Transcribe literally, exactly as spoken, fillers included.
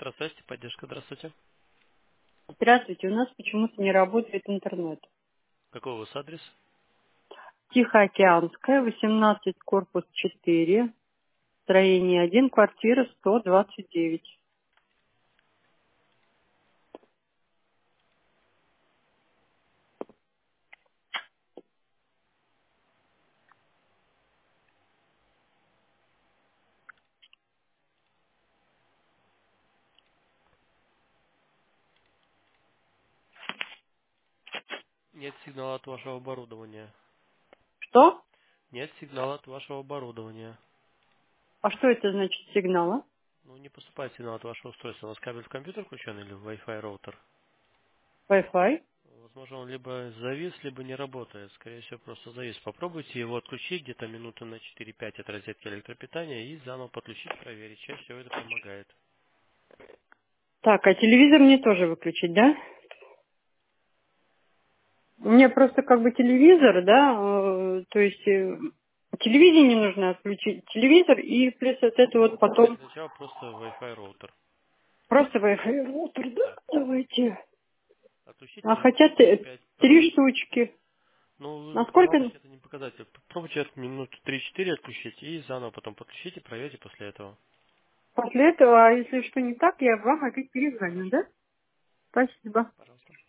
Здравствуйте, поддержка, здравствуйте. Здравствуйте, у нас почему-то не работает интернет. Какой у вас адрес? Тихоокеанская, восемнадцать, корпус четыре, строение один, квартира сто двадцать девять. Нет сигнала от вашего оборудования. Что? Нет сигнала от вашего оборудования. А что это значит сигнала? Ну, не поступает сигнал от вашего устройства. У вас кабель в компьютер включен или в Wi-Fi роутер? Wi-Fi? Возможно, он либо завис, либо не работает. Скорее всего, просто завис. Попробуйте его отключить где-то минуты на четыре-пять от розетки электропитания и заново подключить, проверить. Чаще всего это помогает. Так, а телевизор мне тоже выключить, да? Мне просто как бы телевизор, да, э, то есть э, телевидение нужно отключить, телевизор и плюс вот это вот Для потом начала просто Wi-Fi роутер. просто Wi-Fi роутер, да? Да. Давайте. Отключите А минут на хотят э, четыре-пять. три штучки. Ну, На по сколько? лампочке это не показатель. Попробуйте от минут три-четыре отключить и заново потом подключите, проверьте после этого. После этого, а если что не так, я вам опять перезвоню, Хорошо. да? Спасибо. Пожалуйста.